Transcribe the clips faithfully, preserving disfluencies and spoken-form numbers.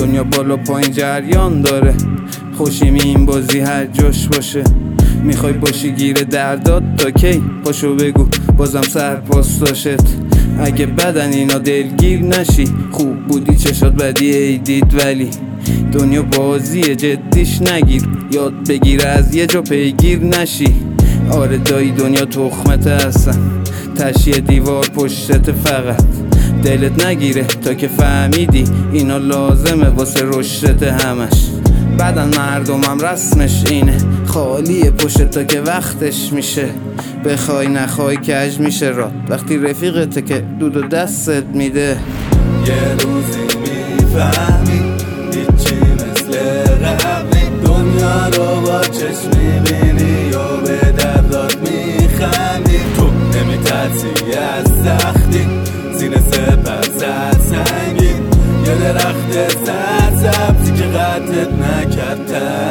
دنیا بالا پایین جریان داره، خوشیم این بازی هر جاش باشه. میخوای باشی گیر دردات تا کی؟ پاشو بگو بازم سرپاس داشت. اگه بدن اینا دلگیر نشی، خوب بودی چشات بدی ای دید، ولی دنیا بازیه جدیش نگیر. یاد بگیر از یه جا پیگیر نشی. آره دایی دنیا تخمت هستن، تشیه دیوار پشتت فقط دلت نگیره تا که فهمیدی اینا لازمه واسه رشدت همش. بدن مردمم رسمش اینه، خالیه پشت تا که وقتش میشه. بخوای نخوای کج میشه رات وقتی رفیقته که دود و دستت میده. یه روزی میفهمی هیچی مثل قبلی، دنیا رو با چشم میبینی و به دردات میخندی. تو نمیترسی از سختی، سینه سپر سر سنگین، یه درخت سرسبزی که قطعت نکرد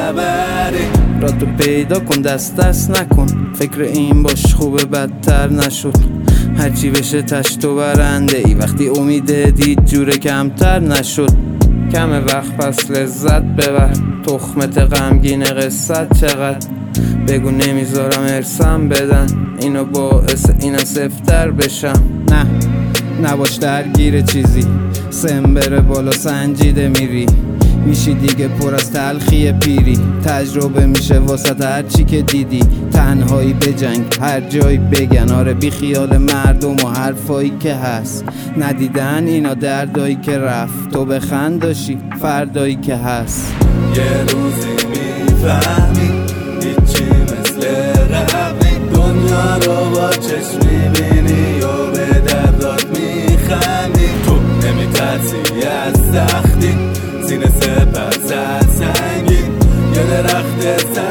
تبری. راتو پیدا کن دست دست نکن، فکر این باش خوبه بدتر نشد. هرچی بشه تشت و برنده ای، وقتی امید دید جوره کمتر نشد. کم وقت پس لذت ببر، تخمت غمگین قصت چقدر. بگو نمیذارم ارسم بدن، اینو باعث اینا سفتر بشم. نه نباش درگیر چیزی، سم بره بالا سنجیده میری. میشی دیگه پر از تلخی پیری، تجربه میشه واسه هر چی که دیدی. تنهایی بجنگ هر جایی بگن، آره بی خیال مردم و حرفایی که هست. ندیدن اینا دردایی که رفت، تو بخند داشی فردایی که هست. یه روزی میفهمی هیچی مثل قبلی، دنیا رو با چشم میبینی و به دردات میخندی. تو نمیترسی از سختی، سینه سپر سر سنگین، یه درخت